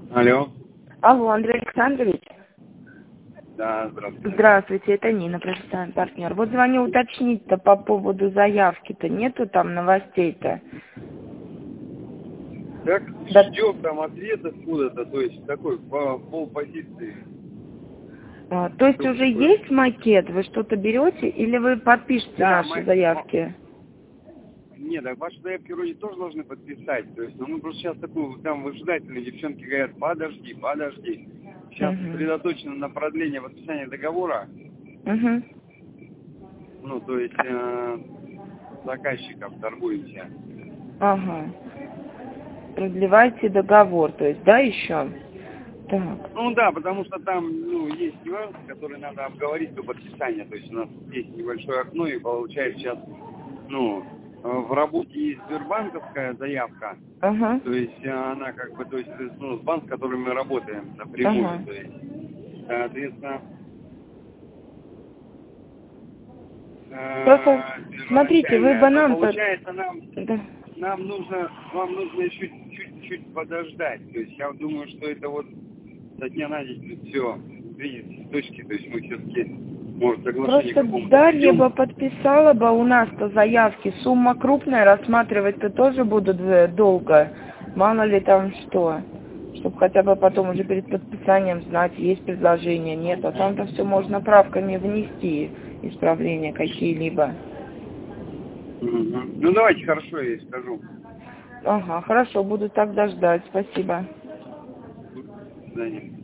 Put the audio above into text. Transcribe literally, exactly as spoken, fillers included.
Алло. Алло, Андрей Александрович. Да, здравствуйте. Здравствуйте, это Нина, профессиональный партнер. Вот звоню уточнить-то по поводу заявки-то. Нету там новостей-то? Как Да. ждем там ответа откуда-то, то есть такой по полпозиции. А, то есть Что уже такое? есть макет? Вы что-то берете или вы подпишете Да, наши ма- заявки? Нет, так ваши заявки вроде тоже должны подписать. То есть, ну мы просто сейчас такую, там выжидательные девчонки говорят, подожди, подожди. Сейчас Угу. сосредоточено на продлении подписания договора. Угу. Ну, то есть э, заказчиков торгуемся. Ага. Продлевайте договор, то есть, да, еще? Так. Ну да, потому что там, ну, есть нюансы, которые надо обговорить до подписания. То есть у нас есть небольшое окно, и получается сейчас, ну, э, в работе есть сбербанковская заявка. Ага. То есть э, она как бы, то есть, ну, с банком, с которым мы работаем напрямую. Ага. То есть, соответственно, Просто, э, смотрите, вы первоначальная, бы то нам-то... получается нам, Да. нам нужно, вам нужно еще чуть-чуть подождать. То есть я думаю, что это вот со дня на день все двинется с точки, то есть мы все-таки, может, соглашение к Просто какому-то Дарья бы придем. подписала бы у нас-то заявки. Сумма крупная, рассматривать-то тоже будут э, долго. Мало ли там что. Чтобы хотя бы потом уже перед подписанием знать, есть предложение, нет. А там-то все можно правками внести, исправления какие-либо. Мгм. Ну давайте, хорошо, я ей скажу. Ага, хорошо, буду тогда ждать. Спасибо. До свидания.